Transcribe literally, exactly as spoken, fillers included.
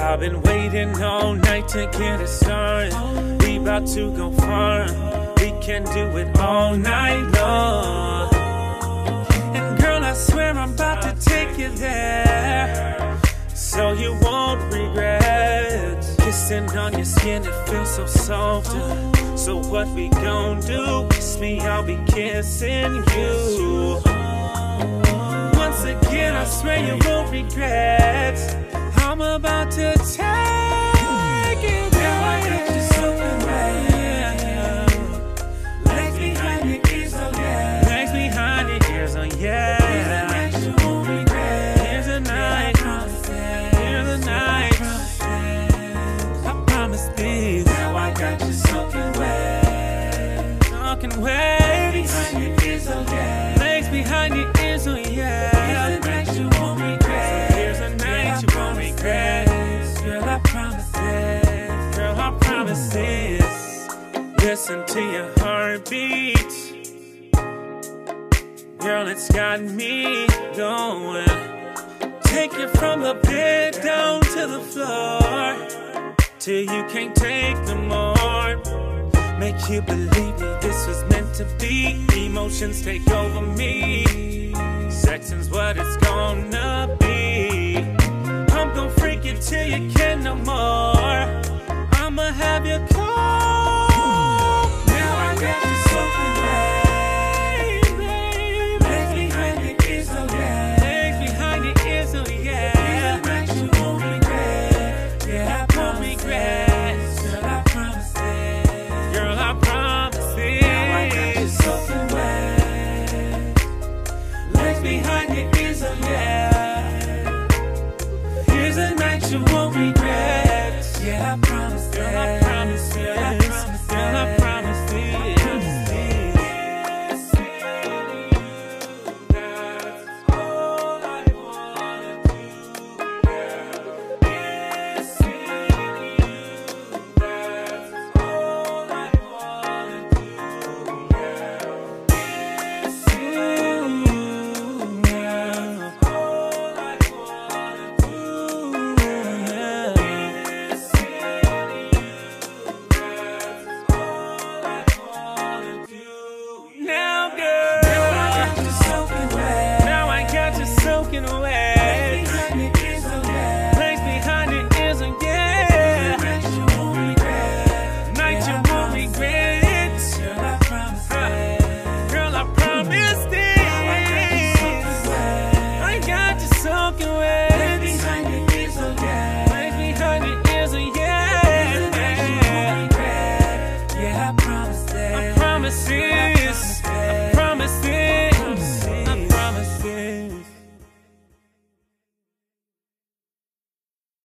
I've been waiting all night to get it started. We about to go far. We can do it all night long. And girl, I swear I'm about to take you there, so you won't regret. Kissing on your skin, it feels so soft. So what we gon' do? Kiss me, I'll be kissing you. Once again, I swear you won't regret. I'm about to take you there. Now I got you soaking wet. Legs behind your ears, oh yeah. Legs behind your ears, oh yeah. Here's a night you won't regret. Here's a night. Here's a night. I promise this. Now I got you soaking wet. Soaking wet. Legs behind your ears, oh yeah. Legs behind your ears, oh yeah. Here's a night you won't regret. Here's a night you won't regret. Girl, I promise this. Girl, I promise this. Listen to your heartbeat. Girl, it's got me going. Take it from the bed down to the floor, till you can't take no more. Make you believe me, this was meant to be. Emotions take over me. Sex is what it's gonna be. I'm gonna freak you till you can't no more. I'ma have you cold. Now I got you soaking wet. Legs behind your ears, oh yeah. Legs behind your ears, oh yeah. Here's a night you won't regret. Yeah, I won't regret. Girl, I promise it. Girl, I promise it. Now I got you soaking wet. Legs behind your ears, oh yeah. Here's a night you won't